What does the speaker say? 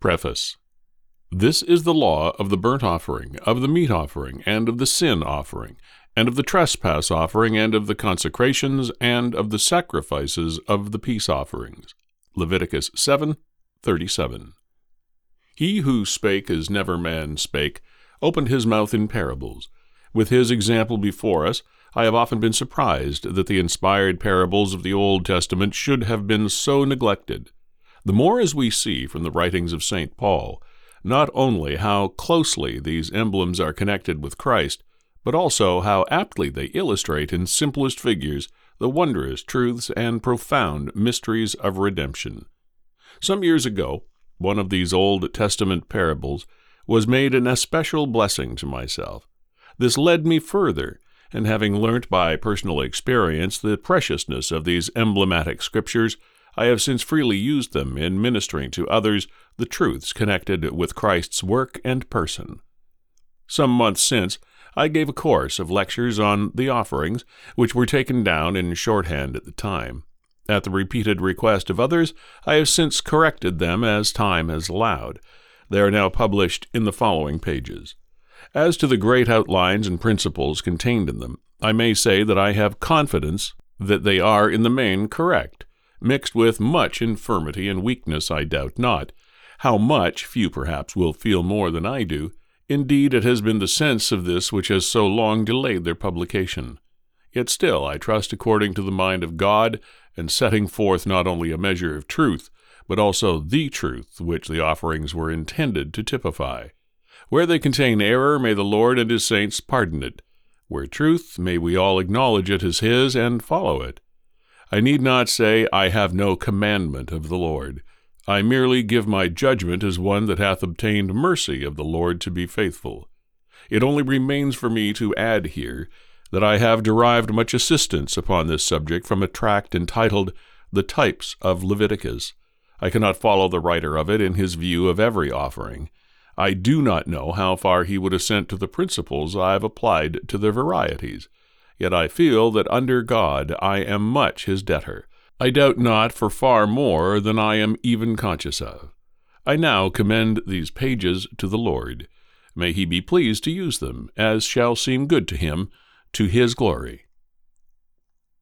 Preface. This is the law of the burnt offering, of the meat offering, and of the sin offering, and of the trespass offering, and of the consecrations, and of the sacrifices of the peace offerings. Leviticus 7:37. He who spake as never man spake opened his mouth in parables. With his example before us, I have often been surprised that the inspired parables of the Old Testament should have been so neglected. The more as we see from the writings of St. Paul, not only how closely these emblems are connected with Christ, but also how aptly they illustrate in simplest figures the wondrous truths and profound mysteries of redemption. Some years ago, one of these Old Testament parables was made an especial blessing to myself. This led me further, and having learnt by personal experience the preciousness of these emblematic scriptures, I have since freely used them in ministering to others the truths connected with Christ's work and person. Some months since, I gave a course of lectures on the offerings, which were taken down in shorthand at the time. At the repeated request of others, I have since corrected them as time has allowed. They are now published in the following pages. As to the great outlines and principles contained in them, I may say that I have confidence that they are in the main correct. Mixed with much infirmity and weakness, I doubt not. How much, few perhaps will feel more than I do. Indeed, it has been the sense of this which has so long delayed their publication. Yet still, I trust according to the mind of God, and setting forth not only a measure of truth, but also the truth which the offerings were intended to typify. Where they contain error, may the Lord and his saints pardon it. Where truth, may we all acknowledge it as his and follow it. I need not say, I have no commandment of the Lord. I merely give my judgment as one that hath obtained mercy of the Lord to be faithful. It only remains for me to add here that I have derived much assistance upon this subject from a tract entitled The Types of Leviticus. I cannot follow the writer of it in his view of every offering. I do not know how far he would assent to the principles I have applied to their varieties. Yet I feel that under God I am much his debtor. I doubt not for far more than I am even conscious of. I now commend these pages to the Lord. May he be pleased to use them, as shall seem good to him, to his glory.